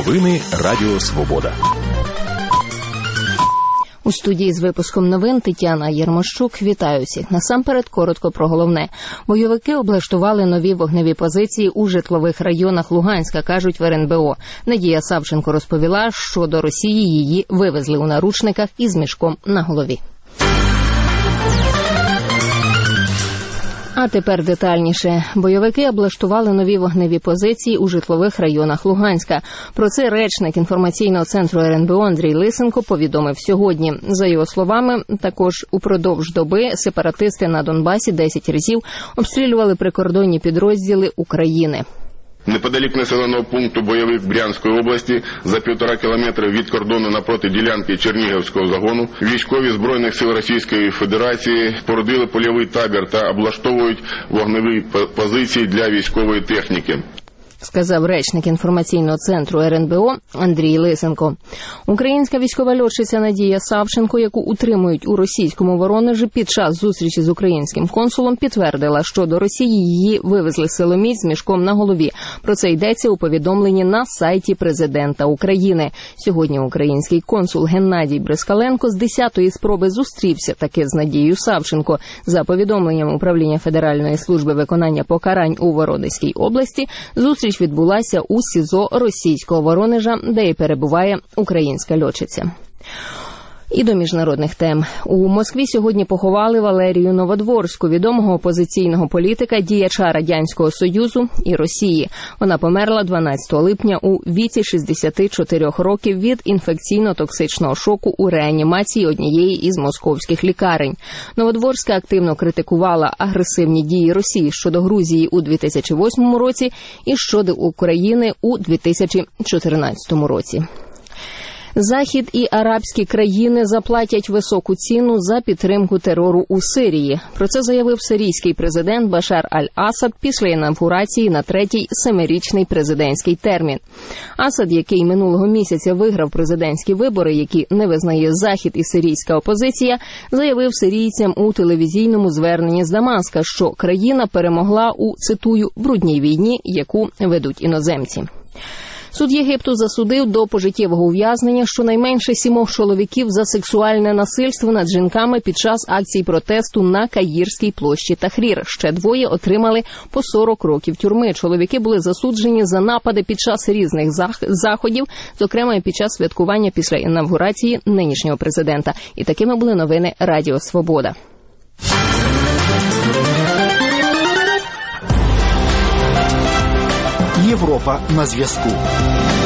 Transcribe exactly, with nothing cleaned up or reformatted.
Новини Радіо Свобода. У студії з випуском новин Тетяна Єрмощук. Вітаю всіх. Насамперед, коротко про головне. Бойовики облаштували нові вогневі позиції у житлових районах Луганська, кажуть в ер ен бе о. Надія Савченко розповіла, що до Росії її вивезли у наручниках із мішком на голові. А тепер детальніше. Бойовики облаштували нові вогневі позиції у житлових районах Луганська. Про це речник інформаційного центру ер ен бе о Андрій Лисенко повідомив сьогодні. За його словами, також упродовж доби сепаратисти на Донбасі десять разів обстрілювали прикордонні підрозділи України. Неподалік населеного пункту бойових Брянської області, за півтора кілометри від кордону напроти ділянки Чернігівського загону, військові Збройних сил Російської Федерації породили польовий табір та облаштовують вогневі позиції для військової техніки, сказав речник інформаційного центру ер ен бе о Андрій Лисенко. Українська військова льотчиця Надія Савченко, яку утримують у російському Воронежі під час зустрічі з українським консулом, підтвердила, що до Росії її вивезли силоміць з мішком на голові. Про це йдеться у повідомленні на сайті президента України. Сьогодні український консул Геннадій Брискаленко з десятої спроби зустрівся таки з Надією Савченко. За повідомленням Управління Федеральної служби виконання покарань у Воронезькій області, зустріч відбулася у СІЗО російського Воронежа, де і перебуває українська льотчиця. І до міжнародних тем. У Москві сьогодні поховали Валерію Новодворську, відомого опозиційного політика, діяча Радянського Союзу і Росії. Вона померла дванадцятого липня у віці шістдесят чотири років від інфекційно-токсичного шоку у реанімації однієї із московських лікарень. Новодворська активно критикувала агресивні дії Росії щодо Грузії у дві тисячі восьмому році і щодо України у дві тисячі чотирнадцятому році. Захід і арабські країни заплатять високу ціну за підтримку терору у Сирії. Про це заявив сирійський президент Башар аль-Асад після інавгурації на третій семирічний президентський термін. Асад, який минулого місяця виграв президентські вибори, які не визнає Захід і сирійська опозиція, заявив сирійцям у телевізійному зверненні з Дамаска, що країна перемогла у, цитую, брудній війні, яку ведуть іноземці. Суд Єгипту засудив до пожиттєвого ув'язнення щонайменше сімох чоловіків за сексуальне насильство над жінками під час акцій протесту на Каїрській площі Тахрір. Ще двоє отримали по сорок років тюрми. Чоловіки були засуджені за напади під час різних заходів, зокрема і під час святкування після інавгурації нинішнього президента. І такими були новини Радіо Свобода. Європа на зв'язку.